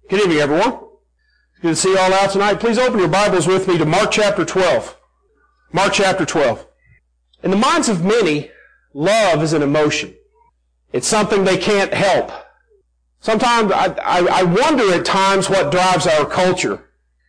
Good evening, everyone. Good to see you all out tonight. Please open your Bibles with me to Mark chapter 12. Mark chapter 12. In the minds of many, love is an emotion. It's something they can't help. Sometimes I wonder at times what drives our culture.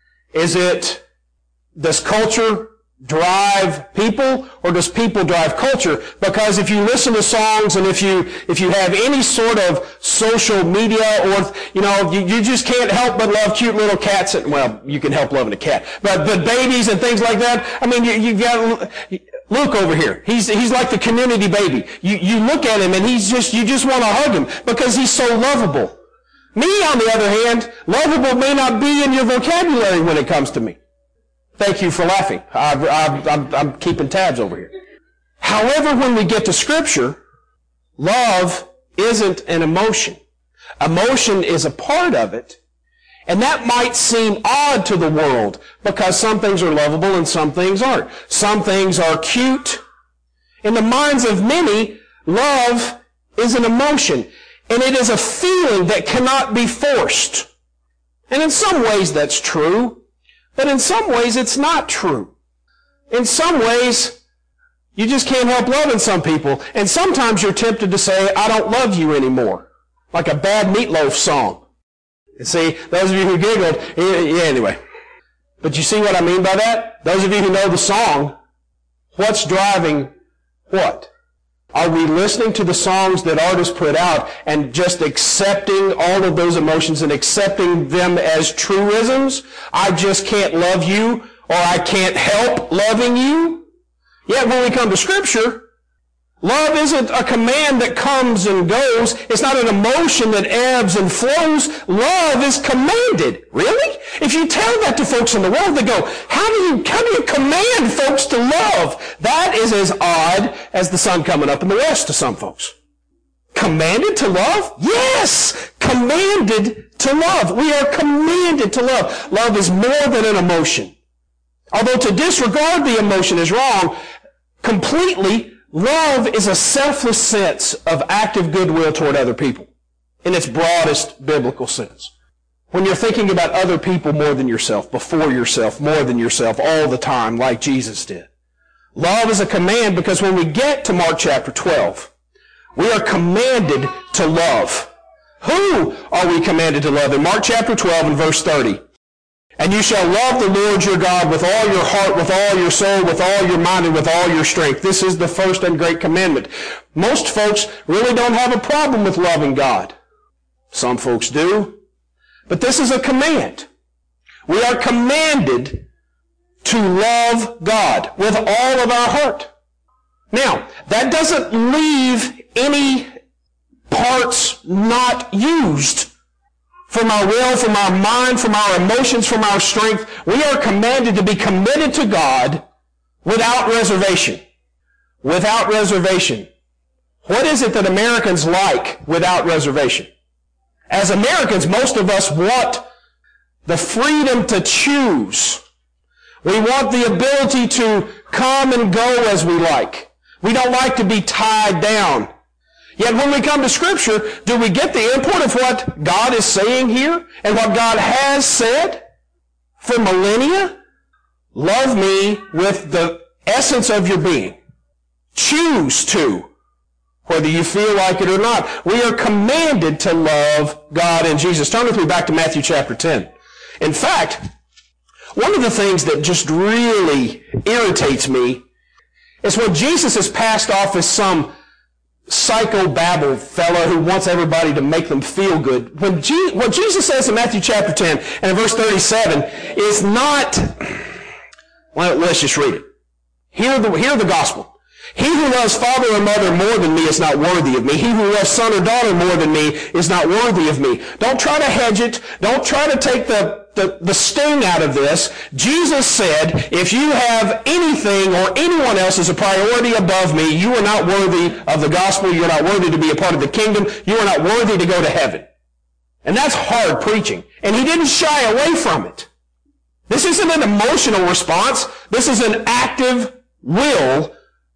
Does culture drive people, or does people drive culture? Because if you listen to songs and if you have any sort of social media, or you just can't help but love cute little cats. Well, you can help loving a cat, but babies and things like that. I mean, you've got Luke over here. He's like the community baby. You look at him and you just want to hug him because he's so lovable. Me, on the other hand, lovable may not be in your vocabulary when it comes to me. Thank you for laughing. I'm keeping tabs over here. However, when we get to Scripture, love isn't an emotion. Emotion is a part of it. And that might seem odd to the world because some things are lovable and some things aren't. Some things are cute. In the minds of many, love is an emotion. And it is a feeling that cannot be forced. And in some ways that's true. But in some ways, it's not true. In some ways, you just can't help loving some people. And sometimes you're tempted to say, I don't love you anymore. Like a bad Meatloaf song. And see, those of you who giggled, anyway. But you see what I mean by that? Those of you who know the song, what's driving what? Are we listening to the songs that artists put out and just accepting all of those emotions and accepting them as truisms? I just can't love you, or I can't help loving you. Yet when we come to Scripture, love isn't a command that comes and goes. It's not an emotion that ebbs and flows. Love is commanded. Really? If you tell that to folks in the world, they go, how do you command folks to love? That is as odd as the sun coming up in the west to some folks. Commanded to love? Yes! Commanded to love. We are commanded to love. Love is more than an emotion. Although to disregard the emotion is wrong completely, love is a selfless sense of active goodwill toward other people in its broadest biblical sense. When you're thinking about other people more than yourself, before yourself, more than yourself, all the time, like Jesus did. Love is a command because when we get to Mark chapter 12, we are commanded to love. Who are we commanded to love? In Mark chapter 12 and verse 30. And you shall love the Lord your God with all your heart, with all your soul, with all your mind, and with all your strength. This is the first and great commandment. Most folks really don't have a problem with loving God. Some folks do. But this is a command. We are commanded to love God with all of our heart. Now, that doesn't leave any parts not used. From our will, from our mind, from our emotions, from our strength, we are commanded to be committed to God without reservation. Without reservation. What is it that Americans like without reservation? As Americans, most of us want the freedom to choose. We want the ability to come and go as we like. We don't like to be tied down. Yet when we come to Scripture, do we get the import of what God is saying here and what God has said for millennia? Love me with the essence of your being. Choose to, whether you feel like it or not. We are commanded to love God and Jesus. Turn with me back to Matthew chapter 10. In fact, one of the things that just really irritates me is when Jesus is passed off as some psychobabble fellow who wants everybody to make them feel good. What Jesus says in Matthew chapter 10 and in verse 37 is not, well, let's just read it. Hear the gospel. He who loves father or mother more than me is not worthy of me. He who loves son or daughter more than me is not worthy of me. Don't try to hedge it. Don't try to take the sting out of this. Jesus said, if you have anything or anyone else as a priority above me, you are not worthy of the gospel. You are not worthy to be a part of the kingdom. You are not worthy to go to heaven. And that's hard preaching. And he didn't shy away from it. This isn't an emotional response. This is an active will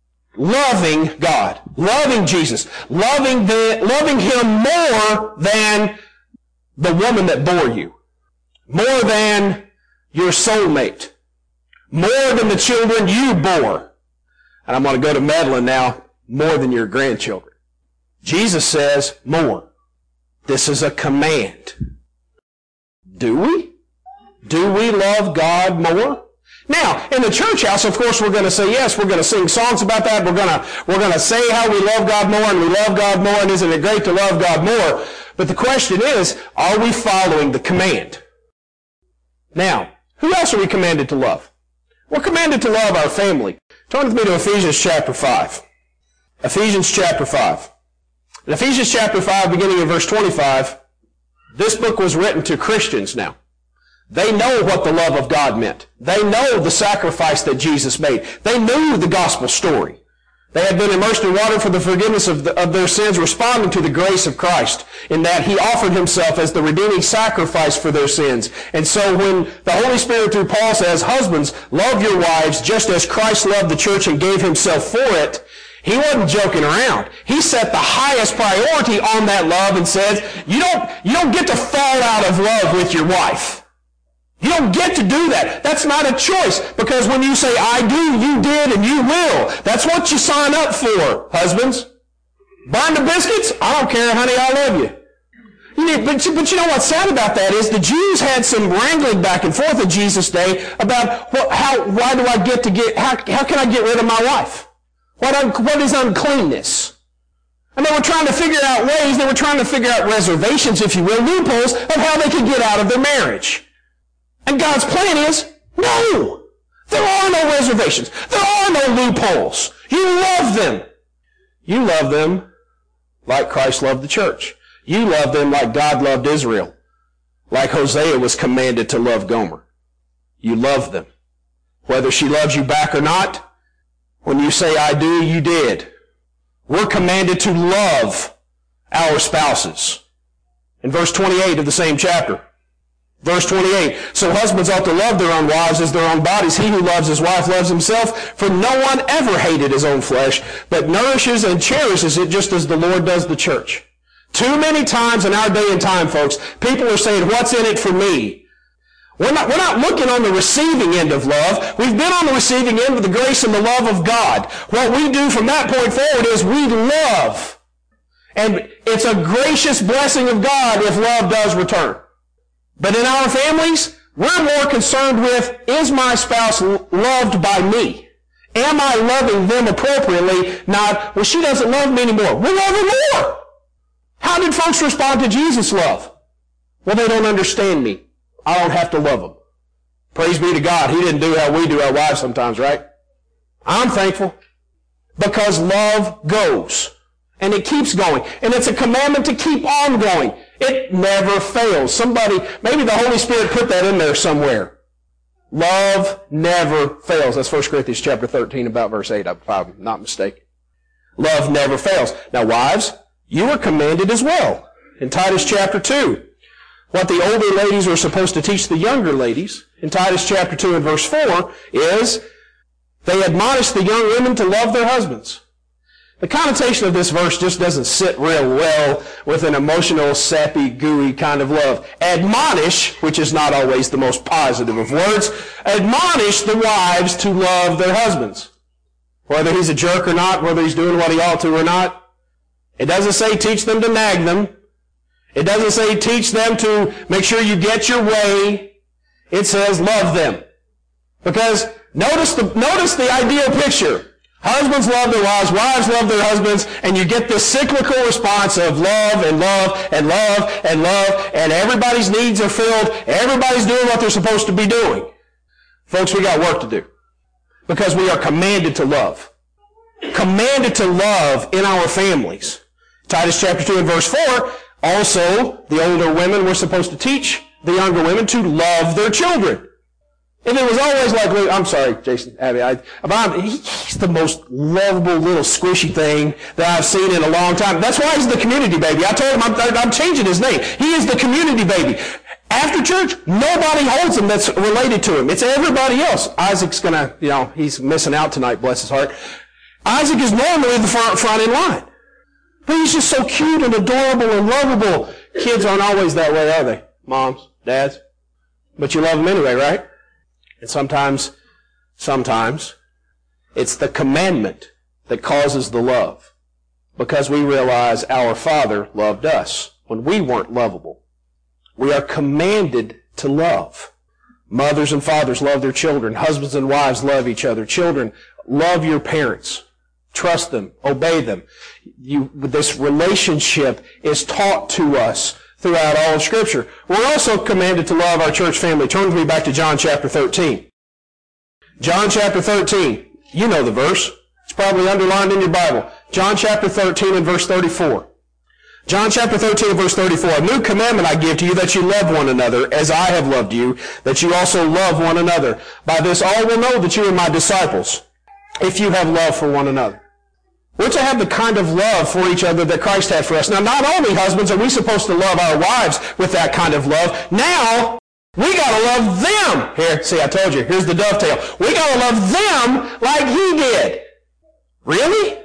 loving God, loving Jesus, loving Him more than the woman that bore you, more than your soulmate, more than the children you bore. And I'm going to go to Madeline now, more than your grandchildren. Jesus says more. This is a command. Do we? Do we love God more? Now, in the church house, of course, we're going to say yes. We're going to sing songs about that. We're going to say how we love God more, and we love God more, and isn't it great to love God more? But the question is, are we following the command? Now, who else are we commanded to love? We're commanded to love our family. Turn with me to Ephesians chapter 5. Ephesians chapter 5. In Ephesians chapter 5, beginning in verse 25, this book was written to Christians now. They know what the love of God meant. They know the sacrifice that Jesus made. They knew the gospel story. They had been immersed in water for the forgiveness of their sins, responding to the grace of Christ, in that He offered Himself as the redeeming sacrifice for their sins. And so when the Holy Spirit through Paul says, husbands, love your wives just as Christ loved the church and gave Himself for it, He wasn't joking around. He set the highest priority on that love and said, you don't get to fall out of love with your wife. You don't get to do that. That's not a choice. Because when you say, I do, you did, and you will. That's what you sign up for, husbands. Burn the biscuits? I don't care, honey, I love you. But you know what's sad about that is the Jews had some wrangling back and forth in Jesus' day about how can I get rid of my wife? What is uncleanness? And they were trying to figure out ways, they were trying to figure out reservations, if you will, loopholes of how they could get out of their marriage. And God's plan is, no! There are no reservations. There are no loopholes. You love them. You love them like Christ loved the church. You love them like God loved Israel. Like Hosea was commanded to love Gomer. You love them. Whether she loves you back or not, when you say, I do, you did. We're commanded to love our spouses. In verse 28 of the same chapter, verse 28, so husbands ought to love their own wives as their own bodies. He who loves his wife loves himself, for no one ever hated his own flesh, but nourishes and cherishes it just as the Lord does the church. Too many times in our day and time, folks, people are saying, what's in it for me? We're not looking on the receiving end of love. We've been on the receiving end of the grace and the love of God. What we do from that point forward is we love. And it's a gracious blessing of God if love does return. But in our families, we're more concerned with, is my spouse loved by me? Am I loving them appropriately? Not, well, she doesn't love me anymore. We'll love her more. How did folks respond to Jesus' love? Well, they don't understand me. I don't have to love them. Praise be to God. He didn't do how we do our wives sometimes, right? I'm thankful. Because love goes. And it keeps going. And it's a commandment to keep on going. It never fails. Maybe the Holy Spirit put that in there somewhere. Love never fails. That's 1 Corinthians chapter 13, about verse 8, if I'm not mistaken. Love never fails. Now, wives, you are commanded as well. In Titus chapter 2, what the older ladies are supposed to teach the younger ladies, in Titus chapter 2 and verse 4, is they admonish the young women to love their husbands. The connotation of this verse just doesn't sit real well with an emotional, sappy, gooey kind of love. Admonish, which is not always the most positive of words, admonish the wives to love their husbands. Whether he's a jerk or not, whether he's doing what he ought to or not. It doesn't say teach them to nag them. It doesn't say teach them to make sure you get your way. It says love them. Because notice the ideal picture. Husbands love their wives, wives love their husbands, and you get this cyclical response of love and love and love and love, and everybody's needs are filled. Everybody's doing what they're supposed to be doing. Folks, we got work to do. Because we are commanded to love. Commanded to love in our families. Titus chapter 2 and verse 4, also, the older women were supposed to teach the younger women to love their children. If it was always like, I'm sorry, Jason, Abby, he's the most lovable little squishy thing that I've seen in a long time. That's why he's the community baby. I told him I'm changing his name. He is the community baby. After church, nobody holds him that's related to him. It's everybody else. Isaac's gonna, he's missing out tonight, bless his heart. Isaac is normally the front in line. But he's just so cute and adorable and lovable. Kids aren't always that way, are they? Moms, dads? But you love them anyway, right? And sometimes, it's the commandment that causes the love. Because we realize our Father loved us when we weren't lovable. We are commanded to love. Mothers and fathers love their children. Husbands and wives love each other. Children, love your parents. Trust them. Obey them. This relationship is taught to us throughout all of Scripture. We're also commanded to love our church family. Turn with me back to John chapter 13. John chapter 13. You know the verse. It's probably underlined in your Bible. John chapter 13 and verse 34. John chapter 13 and verse 34. A new commandment I give to you, that you love one another as I have loved you, that you also love one another. By this all will know that you are my disciples, if you have love for one another. We're to have the kind of love for each other that Christ had for us. Now, not only, husbands, are we supposed to love our wives with that kind of love, now we got to love them. Here, see, I told you, here's the dovetail. We got to love them like he did. Really?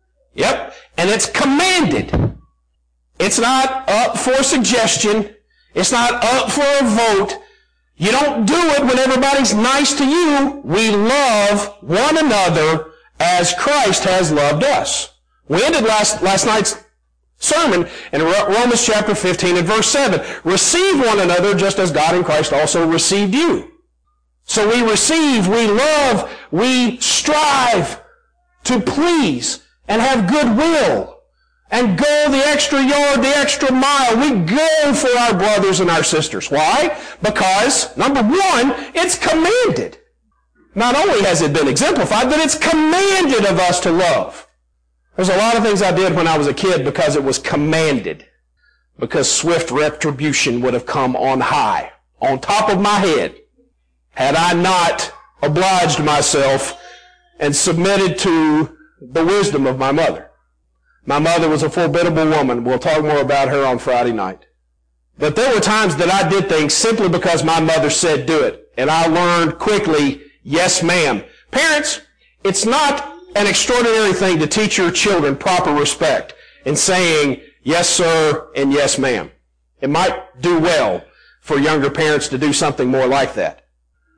Yep. And it's commanded. It's not up for suggestion. It's not up for a vote. You don't do it when everybody's nice to you. We love one another as Christ has loved us. We ended last night's sermon in Romans chapter 15 and verse 7. Receive one another just as God in Christ also received you. So we receive, we love, we strive to please and have goodwill and go the extra yard, the extra mile. We go for our brothers and our sisters. Why? Because, number one, it's commanded. Not only has it been exemplified, but it's commanded of us to love. There's a lot of things I did when I was a kid because it was commanded. Because swift retribution would have come on high, on top of my head, had I not obliged myself and submitted to the wisdom of my mother. My mother was a formidable woman. We'll talk more about her on Friday night. But there were times that I did things simply because my mother said do it. And I learned quickly, yes, ma'am. Parents, it's not an extraordinary thing to teach your children proper respect in saying yes, sir, and yes, ma'am. It might do well for younger parents to do something more like that.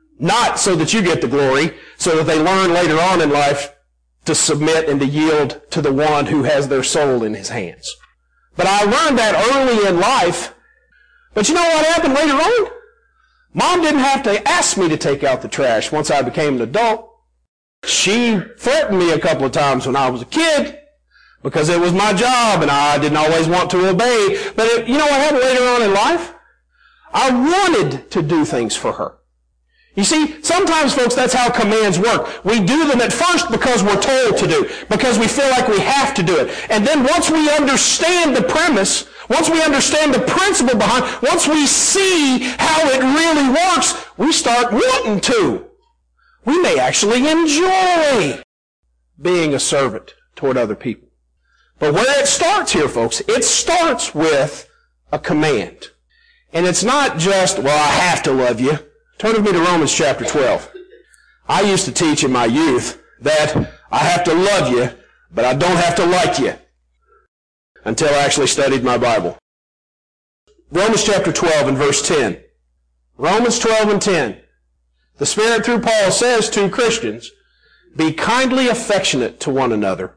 Not so that you get the glory, so that they learn later on in life to submit and to yield to the one who has their soul in his hands. But I learned that early in life. But you know what happened later on? Mom didn't have to ask me to take out the trash once I became an adult. She threatened me a couple of times when I was a kid because it was my job and I didn't always want to obey. But you know what happened later on in life? I wanted to do things for her. You see, sometimes, folks, that's how commands work. We do them at first because we're told to do, because we feel like we have to do it. And then once we understand the premise, once we understand the principle behind, once we see how it really works, we start wanting to. We may actually enjoy being a servant toward other people. But where it starts here, folks, it starts with a command. And it's not just, well, I have to love you. Turn with me to Romans chapter 12. I used to teach in my youth that I have to love you, but I don't have to like you, until I actually studied my Bible. Romans chapter 12 and verse 10. Romans 12 and 10. The Spirit through Paul says to Christians, be kindly affectionate to one another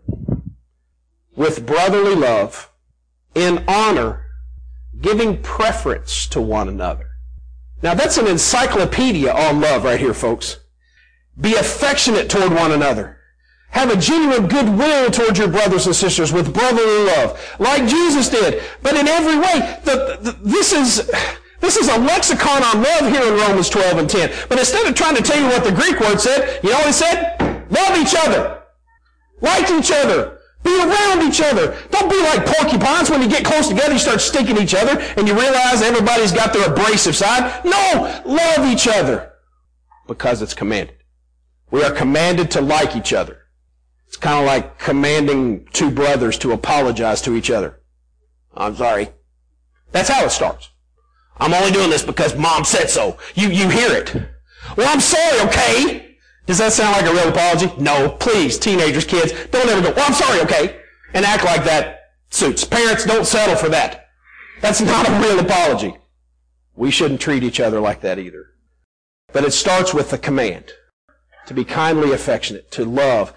with brotherly love, in honor, giving preference to one another. Now that's an encyclopedia on love right here, folks. Be affectionate toward one another. Have a genuine goodwill toward your brothers and sisters with brotherly love, like Jesus did. But in every way, this is a lexicon on love here in Romans 12 and 10. But instead of trying to tell you what the Greek word said, you know what it said? Love each other. Like each other. Be around each other. Don't be like porcupines. When you get close together, you start sticking each other, and you realize everybody's got their abrasive side. No! Love each other. Because it's commanded. We are commanded to like each other. It's kind of like commanding two brothers to apologize to each other. I'm sorry. That's how it starts. I'm only doing this because Mom said so. You hear it. Well, I'm sorry, okay? Does that sound like a real apology? No. Please, teenagers, kids, don't ever go, well, I'm sorry, okay? And act like that suits. Parents, don't settle for that. That's not a real apology. We shouldn't treat each other like that either. But it starts with the command to be kindly affectionate, to love,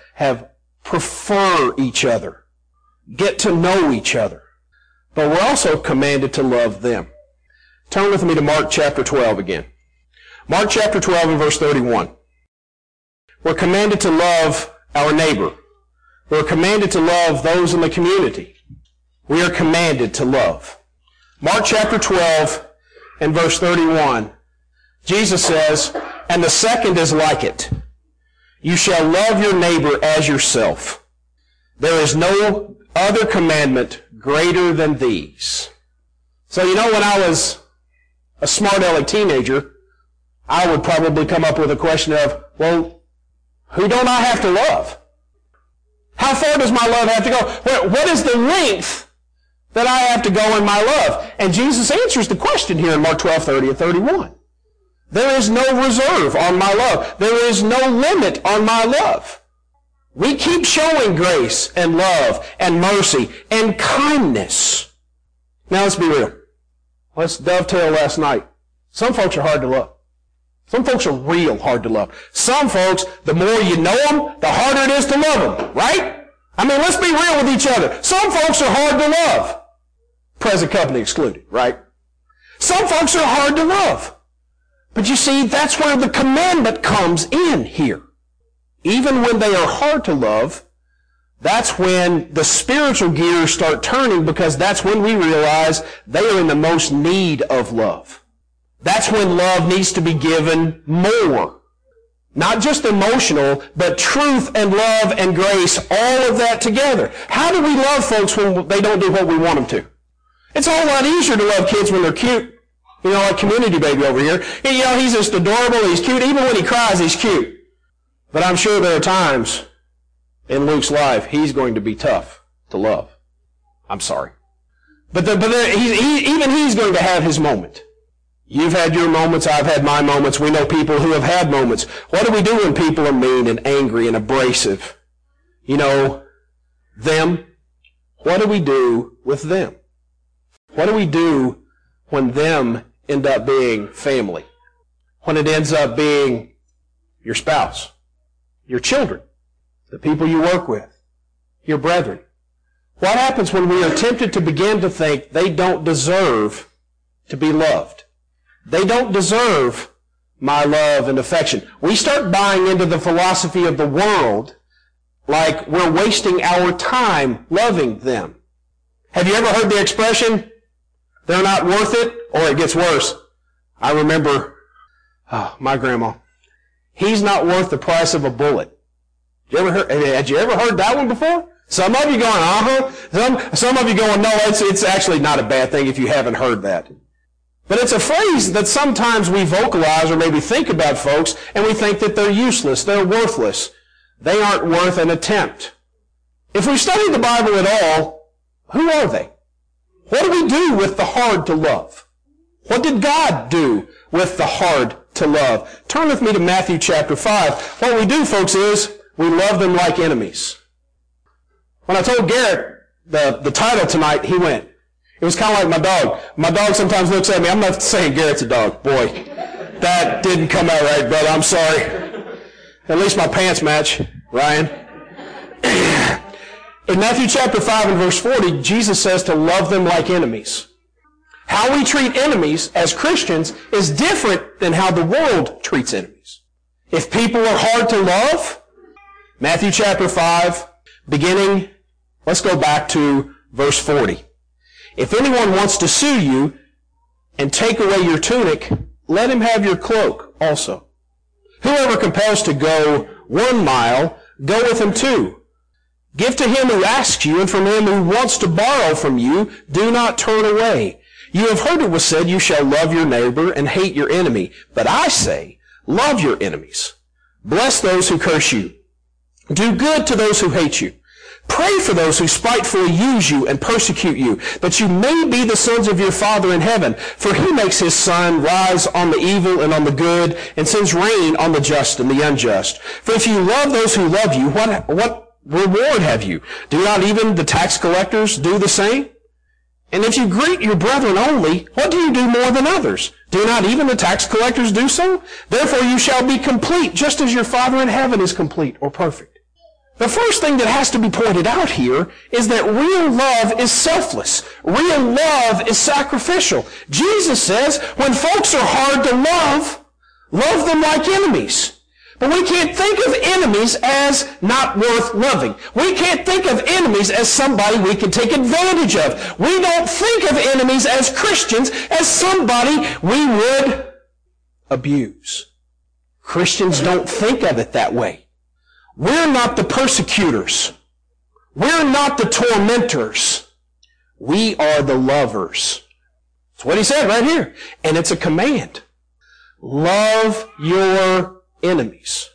prefer each other, get to know each other. But we're also commanded to love them. Turn with me to Mark chapter 12 again. Mark chapter 12 and verse 31. We're commanded to love our neighbor. We're commanded to love those in the community. We are commanded to love. Mark chapter 12 and verse 31. Jesus says, "And the second is like it. You shall love your neighbor as yourself. There is no other commandment greater than these." So when I was a smart aleck teenager, I would probably come up with a question of, well, who don't I have to love? How far does my love have to go? What is the length that I have to go in my love? And Jesus answers the question here in Mark 12:30 and 31. There is no reserve on my love. There is no limit on my love. We keep showing grace and love and mercy and kindness. Now let's be real. Let's dovetail last night. Some folks are hard to love. Some folks are real hard to love. Some folks, the more you know them, the harder it is to love them, right? I mean, let's be real with each other. Some folks are hard to love. Present company excluded, right? Some folks are hard to love. But you see, that's where the commandment comes in here. Even when they are hard to love, that's when the spiritual gears start turning, because that's when we realize they are in the most need of love. That's when love needs to be given more. Not just emotional, but truth and love and grace, all of that together. How do we love folks when they don't do what we want them to? It's a whole lot easier to love kids when they're cute. Like Community Baby over here. He's just adorable, he's cute. Even when he cries, he's cute. But I'm sure there are times in Luke's life he's going to be tough to love. I'm sorry. But even he's going to have his moment. You've had your moments, I've had my moments. We know people who have had moments. What do we do when people are mean and angry and abrasive? Them. What do we do with them? What do we do when them end up being family? When it ends up being your spouse, your children, the people you work with, your brethren? What happens when we are tempted to begin to think they don't deserve to be loved? They don't deserve my love and affection. We start buying into the philosophy of the world like we're wasting our time loving them. Have you ever heard the expression, they're not worth it, or it gets worse? I remember my grandma. He's not worth the price of a bullet. Had you ever heard that one before? Some of you going, uh-huh. Some of you going, no, it's actually not a bad thing if you haven't heard that. But it's a phrase that sometimes we vocalize or maybe think about folks, and we think that they're useless, they're worthless. They aren't worth an attempt. If we study the Bible at all, who are they? What do we do with the hard to love? What did God do with the hard to love? Turn with me to Matthew chapter 5. What we do, folks, is we love them like enemies. When I told Garrett the title tonight, he went. It was kind of like my dog. My dog sometimes looks at me. I'm not saying Garrett's a dog. Boy, that didn't come out right, brother. I'm sorry. At least my pants match, Ryan. In Matthew chapter 5 and verse 40, Jesus says to love them like enemies. How we treat enemies as Christians is different than how the world treats enemies. If people are hard to love, Matthew chapter 5, let's go back to verse 40. If anyone wants to sue you and take away your tunic, let him have your cloak also. Whoever compels to go 1 mile, go with him 2. Give to him who asks you, and from him who wants to borrow from you, do not turn away. You have heard it was said, you shall love your neighbor and hate your enemy. But I say, love your enemies. Bless those who curse you. Do good to those who hate you. Pray for those who spitefully use you and persecute you, that you may be the sons of your Father in heaven. For he makes his sun rise on the evil and on the good, and sends rain on the just and the unjust. For if you love those who love you, what reward have you? Do not even the tax collectors do the same? And if you greet your brethren only, what do you do more than others? Do not even the tax collectors do so? Therefore you shall be complete, just as your Father in heaven is complete or perfect. The first thing that has to be pointed out here is that real love is selfless. Real love is sacrificial. Jesus says, when folks are hard to love, love them like enemies. But we can't think of enemies as not worth loving. We can't think of enemies as somebody we can take advantage of. We don't think of enemies as Christians as somebody we would abuse. Christians don't think of it that way. We're not the persecutors. We're not the tormentors. We are the lovers. That's what he said right here. And it's a command. Love your enemies.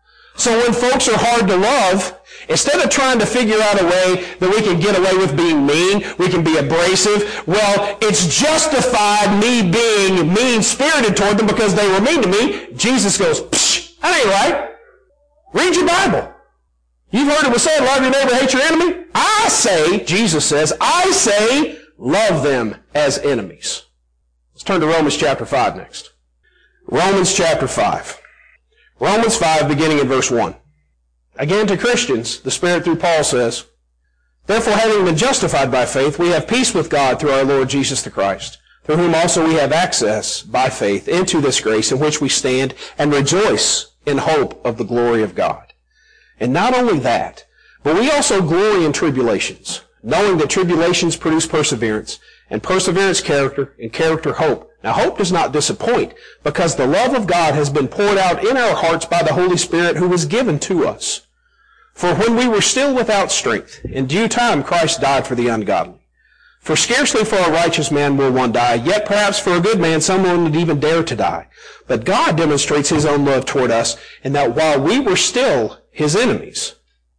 So when folks are hard to love, instead of trying to figure out a way that we can get away with being mean, we can be abrasive, well, it's justified me being mean-spirited toward them because they were mean to me. Jesus goes, psh, that ain't right. Read your Bible. You've heard it was said, love your neighbor, hate your enemy. I say, Jesus says, I say, love them as enemies. Let's turn to Romans chapter 5 next. Romans chapter 5. Romans 5, beginning in verse 1. Again to Christians, the Spirit through Paul says, therefore, having been justified by faith, we have peace with God through our Lord Jesus the Christ, through whom also we have access by faith into this grace in which we stand and rejoice in hope of the glory of God. And not only that, but we also glory in tribulations, knowing that tribulations produce perseverance, and perseverance character, and character hope. Now hope does not disappoint, because the love of God has been poured out in our hearts by the Holy Spirit who was given to us. For when we were still without strength, in due time Christ died for the ungodly. For scarcely for a righteous man will one die, yet perhaps for a good man someone would even dare to die. But God demonstrates his own love toward us, in that while we were still his enemies,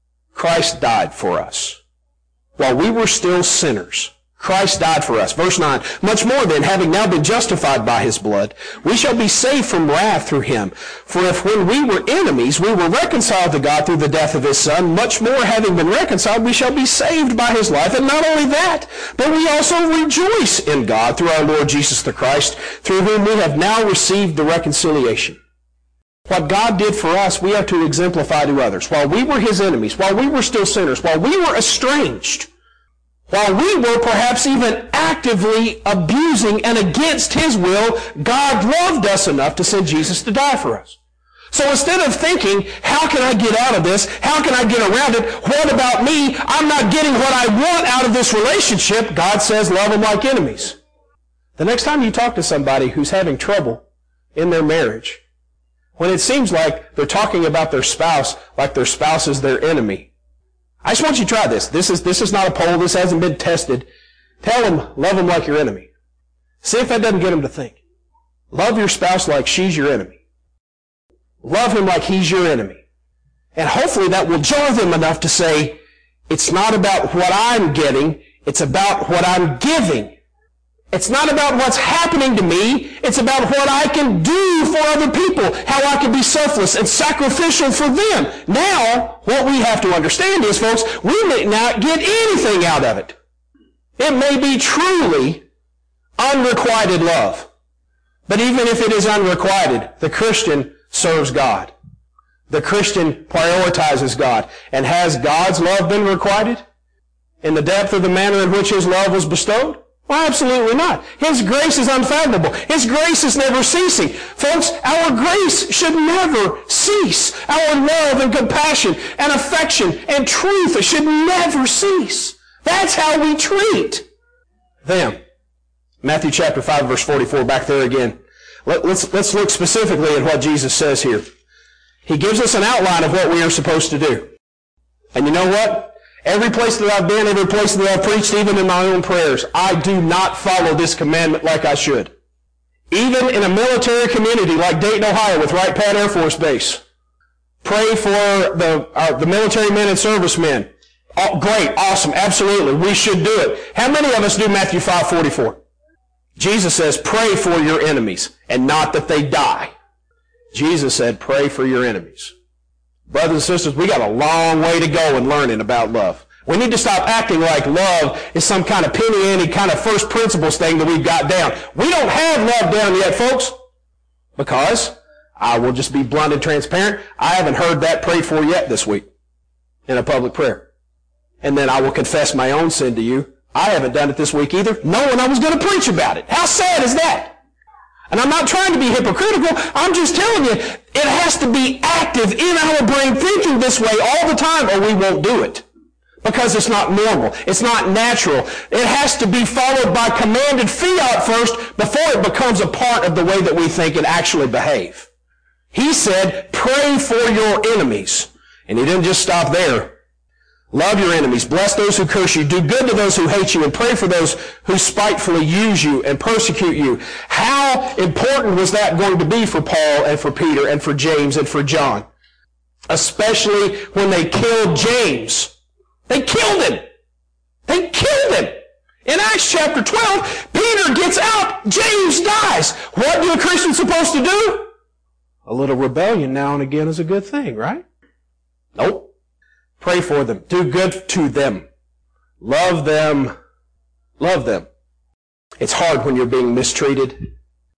Christ died for us. While we were still sinners, Christ died for us. Verse 9, much more then, having now been justified by his blood, we shall be saved from wrath through him. For if when we were enemies, we were reconciled to God through the death of his Son, much more having been reconciled, we shall be saved by his life. And not only that, but we also rejoice in God through our Lord Jesus the Christ, through whom we have now received the reconciliation. What God did for us, we are to exemplify to others. While we were his enemies, while we were still sinners, while we were estranged, while we were perhaps even actively abusing and against his will, God loved us enough to send Jesus to die for us. So instead of thinking, how can I get out of this? How can I get around it? What about me? I'm not getting what I want out of this relationship. God says, love them like enemies. The next time you talk to somebody who's having trouble in their marriage, when it seems like they're talking about their spouse like their spouse is their enemy, I just want you to try this. This is not a poll. This hasn't been tested. Tell them, love them like your enemy. See if that doesn't get them to think. Love your spouse like she's your enemy. Love him like he's your enemy. And hopefully that will jar them enough to say, it's not about what I'm getting, it's about what I'm giving. It's not about what's happening to me. It's about what I can do for other people, how I can be selfless and sacrificial for them. Now, what we have to understand is, folks, we may not get anything out of it. It may be truly unrequited love. But even if it is unrequited, the Christian serves God. The Christian prioritizes God. And has God's love been requited in the depth of the manner in which his love was bestowed? Well, absolutely not. His grace is unfathomable. His grace is never ceasing. Folks, our grace should never cease. Our love and compassion and affection and truth should never cease. That's how we treat them. Matthew chapter 5, verse 44, back there again. Let's look specifically at what Jesus says here. He gives us an outline of what we are supposed to do. And you know what? Every place that I've been, every place that I've preached, even in my own prayers, I do not follow this commandment like I should. Even in a military community like Dayton, Ohio, with Wright Pat Air Force Base, pray for the military men and servicemen. Oh, great, awesome, absolutely, we should do it. How many of us do Matthew 5:44? Jesus says, pray for your enemies, and not that they die. Jesus said, pray for your enemies. Brothers and sisters, we got a long way to go in learning about love. We need to stop acting like love is some kind of penny-ante kind of first principles thing that we've got down. We don't have love down yet, folks, because I will just be blunt and transparent. I haven't heard that prayed for yet this week in a public prayer. And then I will confess my own sin to you. I haven't done it this week either, knowing I was going to preach about it. How sad is that? And I'm not trying to be hypocritical. I'm just telling you, it has to be active in our brain thinking this way all the time, or we won't do it. Because it's not normal. It's not natural. It has to be followed by commanded fiat first before it becomes a part of the way that we think and actually behave. He said, pray for your enemies. And he didn't just stop there. Love your enemies. Bless those who curse you. Do good to those who hate you. And pray for those who spitefully use you and persecute you. How important was that going to be for Paul and for Peter and for James and for John? Especially when they killed James. They killed him. They killed him. In Acts chapter 12, Peter gets out. James dies. What are a Christian supposed to do? A little rebellion now and again is a good thing, right? Nope. Pray for them. Do good to them. Love them. Love them. It's hard when you're being mistreated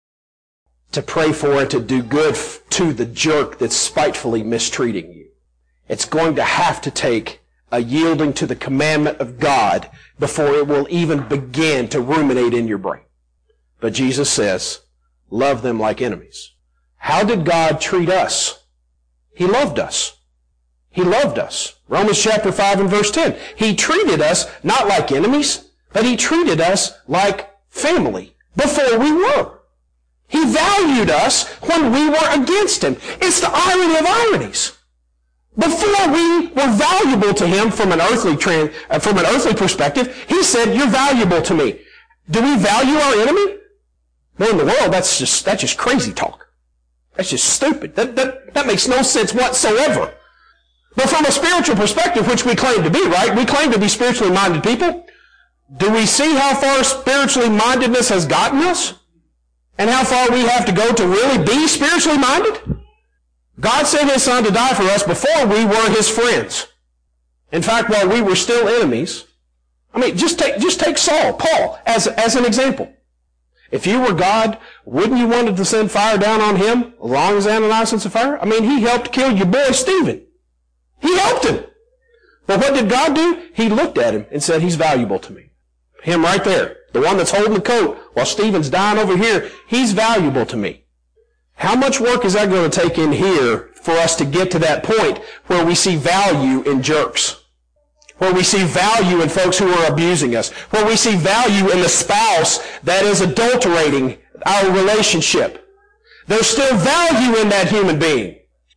to pray for and to do good to the jerk that's spitefully mistreating you. It's going to have to take a yielding to the commandment of God before it will even begin to ruminate in your brain. But Jesus says, love them like enemies. How did God treat us? He loved us. He loved us. Romans chapter 5 and verse 10. He treated us not like enemies, but He treated us like family before we were. He valued us when we were against Him. It's the irony of ironies. Before we were valuable to Him from an earthly perspective, He said, you're valuable to me. Do we value our enemy? No, in the world, that's just crazy talk. That's just stupid. That makes no sense whatsoever. But from a spiritual perspective, which we claim to be, right? We claim to be spiritually minded people. Do we see how far spiritually mindedness has gotten us? And how far we have to go to really be spiritually minded? God sent His Son to die for us before we were His friends. In fact, while we were still enemies, just take Saul, Paul, as an example. If you were God, wouldn't you want to send fire down on him, along as Ananias and Sapphira? He helped kill your boy Stephen. He helped him. But what did God do? He looked at him and said, he's valuable to me. Him right there, the one that's holding the coat while Stephen's dying over here, he's valuable to me. How much work is that going to take in here for us to get to that point where we see value in jerks? Where we see value in folks who are abusing us? Where we see value in the spouse that is adulterating our relationship? There's still value in that human being.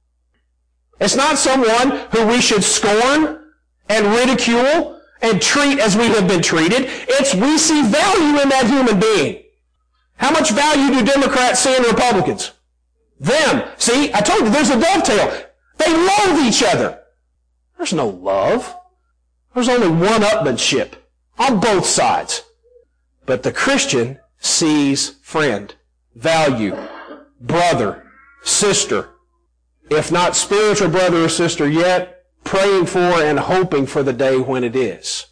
It's not someone who we should scorn and ridicule and treat as we have been treated. It's we see value in that human being. How much value do Democrats see in Republicans? Them. See, I told you, there's a dovetail. They loathe each other. There's no love. There's only one-upmanship on both sides. But the Christian sees friend, value, brother, sister. If not spiritual brother or sister yet, praying for and hoping for the day when it is.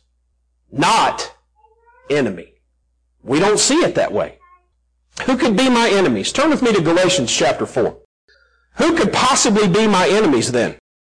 Not enemy. We don't see it that way. Who could be my enemies? Turn with me to Galatians chapter 4. Who could possibly be my enemies then?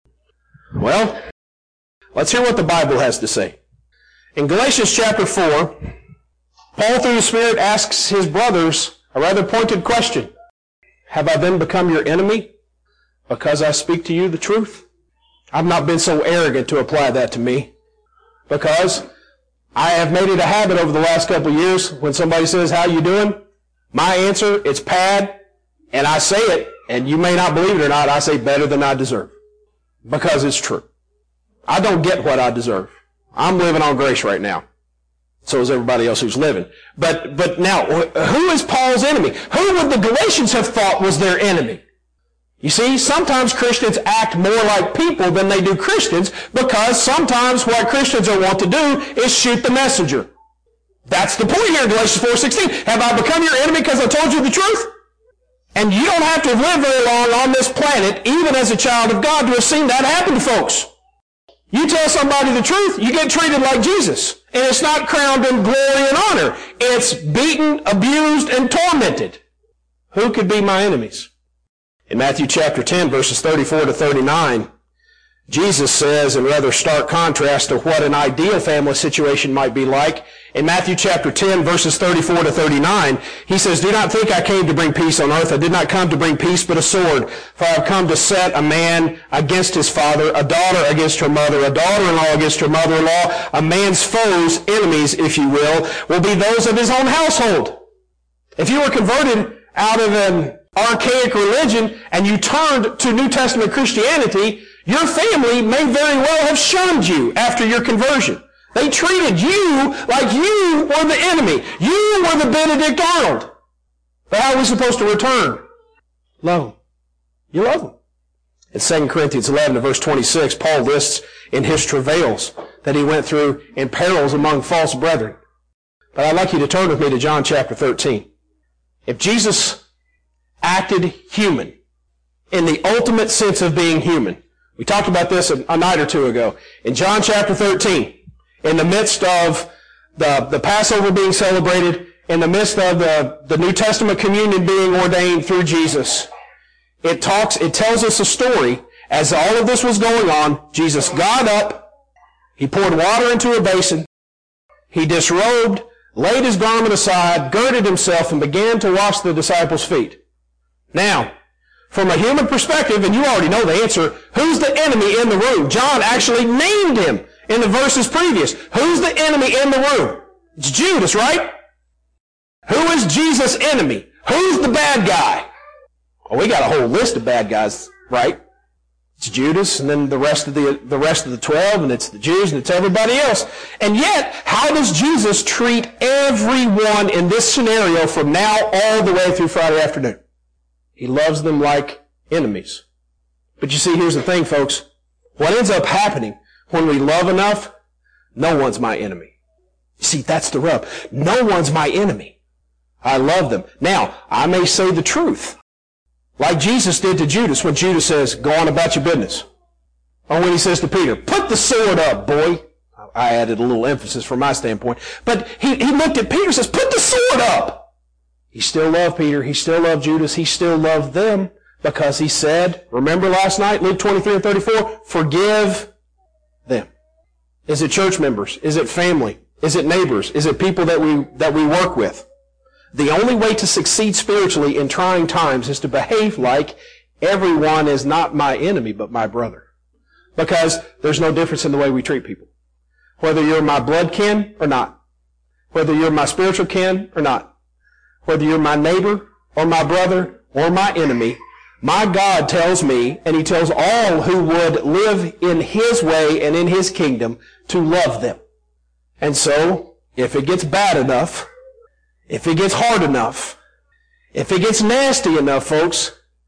Well, let's hear what the Bible has to say. In Galatians chapter 4, Paul through the Spirit asks his brothers a rather pointed question. Have I then become your enemy because I speak to you the truth? I've not been so arrogant to apply that to me, because I have made it a habit over the last couple of years when somebody says, how you doing? My answer, it's pad, and I say it, and you may not believe it or not, I say better than I deserve, because it's true. I don't get what I deserve. I'm living on grace right now. So is everybody else who's living. But now, who is Paul's enemy? Who would the Galatians have thought was their enemy? You see, sometimes Christians act more like people than they do Christians, because sometimes what Christians are wont to do is shoot the messenger. That's the point here in Galatians 4:16. Have I become your enemy because I told you the truth? And you don't have to have lived very long on this planet, even as a child of God, to have seen that happen to folks. You tell somebody the truth, you get treated like Jesus. And it's not crowned in glory and honor. It's beaten, abused, and tormented. Who could be my enemies? In Matthew chapter 10, verses 34 to 39, Jesus says, in rather stark contrast to what an ideal family situation might be like, in Matthew chapter 10, verses 34 to 39, he says, "Do not think I came to bring peace on earth. I did not come to bring peace, but a sword. For I have come to set a man against his father, a daughter against her mother, a daughter-in-law against her mother-in-law. A man's foes, enemies, if you will be those of his own household." If you were converted out of an archaic religion and you turned to New Testament Christianity, your family may very well have shunned you after your conversion. They treated you like you were the enemy. You were the Benedict Arnold. But how are we supposed to return? Love them. You love them. In 2 Corinthians 11, verse 26, Paul lists in his travails that he went through in perils among false brethren. But I'd like you to turn with me to John chapter 13. If Jesus acted human in the ultimate sense of being human, we talked about this a night or two ago. In John chapter 13, in the midst of the Passover being celebrated, in the midst of the New Testament communion being ordained through Jesus, it tells us a story. As all of this was going on, Jesus got up, he poured water into a basin, he disrobed, laid his garment aside, girded himself, and began to wash the disciples' feet. Now, from a human perspective, and you already know the answer, who's the enemy in the room? John actually named him in the verses previous. Who's the enemy in the room? It's Judas, right? Who is Jesus' enemy? Who's the bad guy? Oh, we got a whole list of bad guys, right? It's Judas, and then the rest of the 12, and it's the Jews, and it's everybody else. And yet, how does Jesus treat everyone in this scenario from now all the way through Friday afternoon? He loves them like enemies. But you see, here's the thing, folks. What ends up happening when we love enough, no one's my enemy. You see, that's the rub. No one's my enemy. I love them. Now, I may say the truth, like Jesus did to Judas when Judas says, "Go on about your business." Or when he says to Peter, "Put the sword up, boy." I added a little emphasis from my standpoint. But he looked at Peter and says, "Put the sword up." He still loved Peter. He still loved Judas. He still loved them because he said, remember last night, Luke 23 and 34, forgive them. Is it church members? Is it family? Is it neighbors? Is it people that we work with? The only way to succeed spiritually in trying times is to behave like everyone is not my enemy but my brother. Because there's no difference in the way we treat people. Whether you're my blood kin or not. Whether you're my spiritual kin or not. Whether you're my neighbor or my brother or my enemy, my God tells me, and he tells all who would live in his way and in his kingdom, to love them. And so, if it gets bad enough, if it gets hard enough, if it gets nasty enough, folks,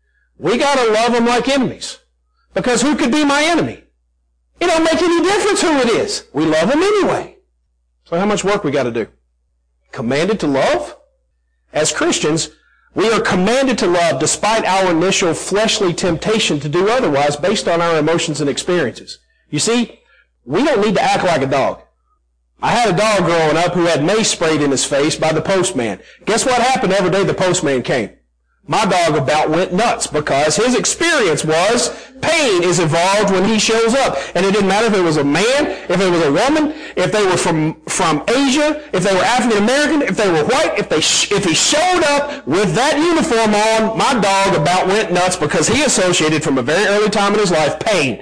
we got to love them like enemies. Because who could be my enemy? It don't make any difference who it is. We love them anyway. So how much work we got to do? Commanded to love? As Christians, we are commanded to love despite our initial fleshly temptation to do otherwise based on our emotions and experiences. You see, we don't need to act like a dog. I had a dog growing up who had mace sprayed in his face by the postman. Guess what happened every day the postman came? My dog about went nuts because his experience was pain is involved when he shows up. And it didn't matter if it was a man, if it was a woman, if they were from Asia, if they were African American, if they were white, if he showed up with that uniform on, my dog about went nuts because he associated from a very early time in his life pain.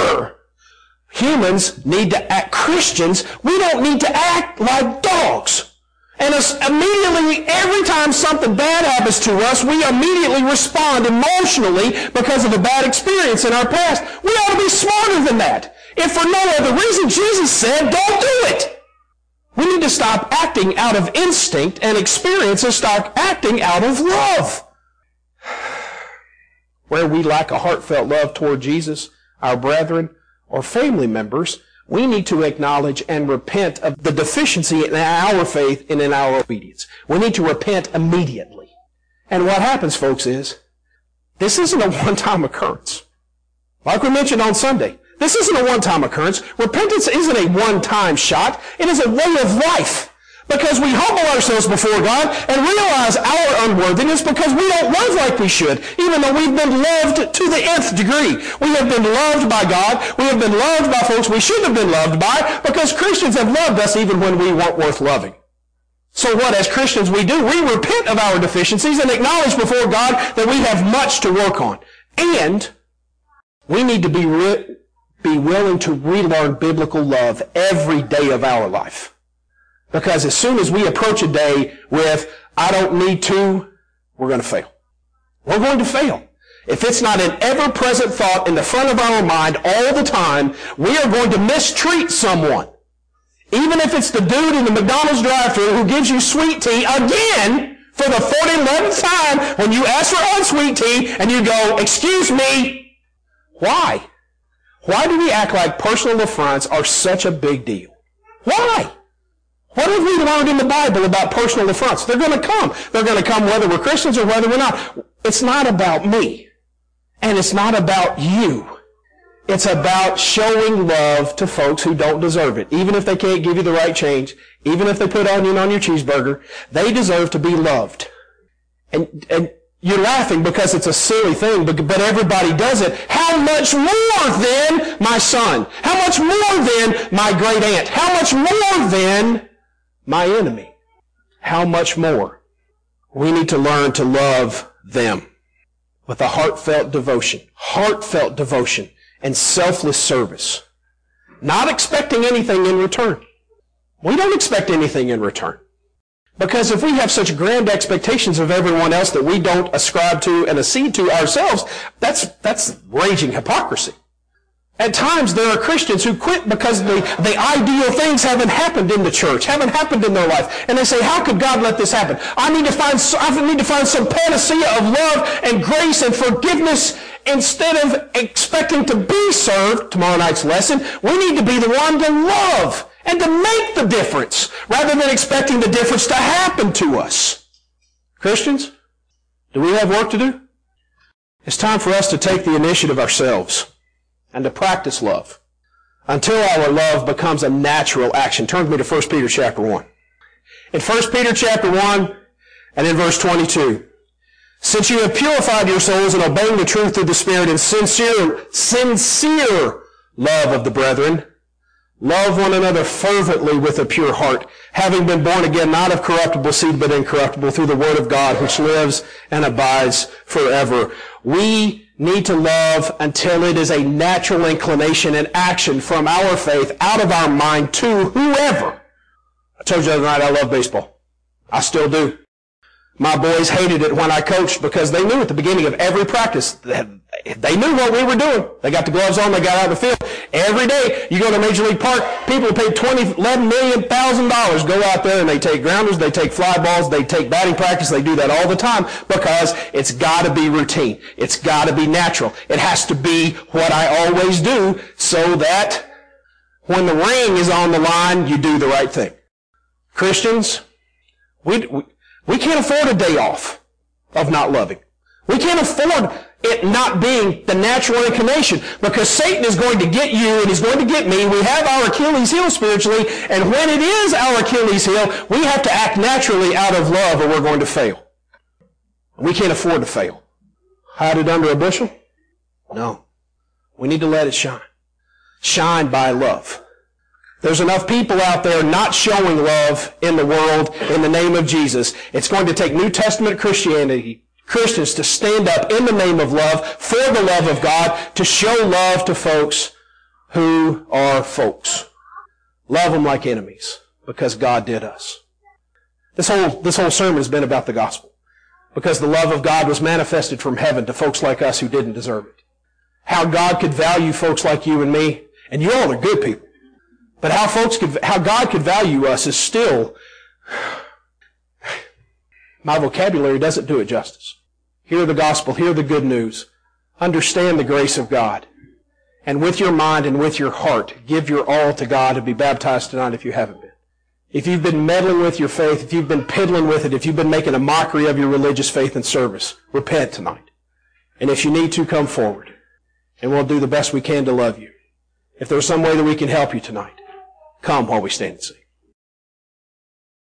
Humans need to act, Christians, we don't need to act like dogs. And immediately, every time something bad happens to us, we immediately respond emotionally because of a bad experience in our past. We ought to be smarter than that. If for no other reason, Jesus said, don't do it. We need to stop acting out of instinct and experience and start acting out of love. Where we lack a heartfelt love toward Jesus, our brethren, or family members, we need to acknowledge and repent of the deficiency in our faith and in our obedience. We need to repent immediately. And what happens, folks, is this isn't a one-time occurrence. Like we mentioned on Sunday, This isn't a one-time occurrence. Repentance isn't a one-time shot. It is a way of life. Because we humble ourselves before God and realize our unworthiness because we don't love like we should, even though we've been loved to the nth degree. We have been loved by God. We have been loved by folks we shouldn't have been loved by because Christians have loved us even when we weren't worth loving. So what, as Christians, we do? We repent of our deficiencies and acknowledge before God that we have much to work on. And we need to be willing to relearn biblical love every day of our life. Because as soon as we approach a day with, I don't need to, we're going to fail. We're going to fail. If it's not an ever-present thought in the front of our mind all the time, we are going to mistreat someone. Even if it's the dude in the McDonald's drive-thru who gives you sweet tea again for the 11th time when you ask for unsweet tea and you go, excuse me. Why? Why do we act like personal affronts are such a big deal? Why? What have we learned in the Bible about personal affronts? They're going to come. They're going to come whether we're Christians or whether we're not. It's not about me. And it's not about you. It's about showing love to folks who don't deserve it. Even if they can't give you the right change, even if they put onion on your cheeseburger, they deserve to be loved. And you're laughing because it's a silly thing, but everybody does it. How much more then my son? How much more then my great aunt? How much more then my enemy? How much more? We need to learn to love them with a heartfelt devotion and selfless service, not expecting anything in return. We don't expect anything in return. Because if we have such grand expectations of everyone else that we don't ascribe to and accede to ourselves, that's raging hypocrisy. At times there are Christians who quit because the ideal things haven't happened in the church, haven't happened in their life. And they say, how could God let this happen? I need to find some panacea of love and grace and forgiveness. Instead of expecting to be served, tomorrow night's lesson, we need to be the one to love and to make the difference rather than expecting the difference to happen to us. Christians, do we have work to do? It's time for us to take the initiative ourselves and to practice love until our love becomes a natural action. Turn with me to 1 Peter chapter 1. In 1 Peter chapter 1 and in verse 22, since you have purified your souls in obeying the truth through the Spirit in sincere love of the brethren, love one another fervently with a pure heart, having been born again, not of corruptible seed, but incorruptible, through the word of God, which lives and abides forever. We need to love until it is a natural inclination and action from our faith out of our mind to whoever. I told you the other night I love baseball. I still do. My boys hated it when I coached because they knew at the beginning of every practice, they knew what we were doing. They got the gloves on, they got out of the field. Every day, you go to Major League Park, people pay $11 million go out there and they take grounders, they take fly balls, they take batting practice, they do that all the time because it's got to be routine. It's got to be natural. It has to be what I always do so that when the ring is on the line, you do the right thing. Christians, we can't afford a day off of not loving. We can't afford it not being the natural inclination because Satan is going to get you and he's going to get me. We have our Achilles heel spiritually, and when it is our Achilles heel, we have to act naturally out of love or we're going to fail. We can't afford to fail. Hide it under a bushel? No. We need to let it shine. Shine by love. There's enough people out there not showing love in the world in the name of Jesus. It's going to take New Testament Christians to stand up in the name of love, for the love of God, to show love to folks who are folks. Love them like enemies, because God did us. This whole sermon has been about the gospel, because the love of God was manifested from heaven to folks like us who didn't deserve it. How God could value folks like you and me, and you all are good people. But how God could value us is still, my vocabulary doesn't do it justice. Hear the gospel, hear the good news. Understand the grace of God. And with your mind and with your heart, give your all to God and be baptized tonight if you haven't been. If you've been meddling with your faith, if you've been piddling with it, if you've been making a mockery of your religious faith and service, repent tonight. And if you need to, come forward. And we'll do the best we can to love you. If there's some way that we can help you tonight, come while we stand and sing.